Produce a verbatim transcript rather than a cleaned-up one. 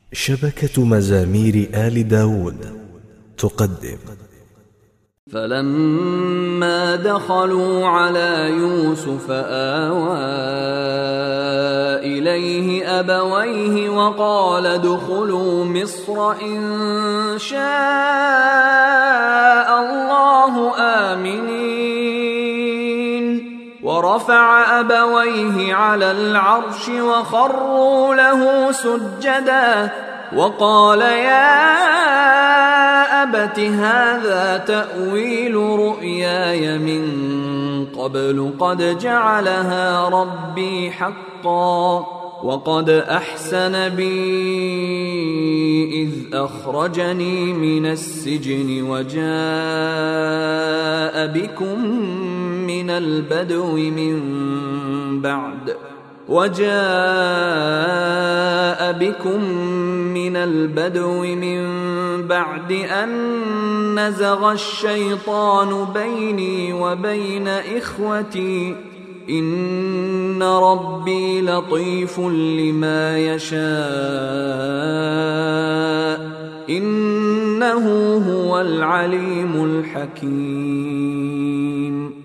شبكة مزامير آل داود تقدم. فلما دخلوا على يوسف آوى إليه أبويه وقال ادخلوا مصر إن شاء الله آمنين. ورفع أبويه على العرش وخروا له سجدا وقال يا أبت هذا تأويل رؤياي من قبل قد جعلها ربي حقا وقد أحسن بي إذ أخرجني من السجن وجاء بكم من البدو من بعد وجاء بكم من البدو من بعد أن نزغ الشيطان بيني وبين إخوتي إن ربي لطيف لما يشاء إنه هو العليم الحكيم.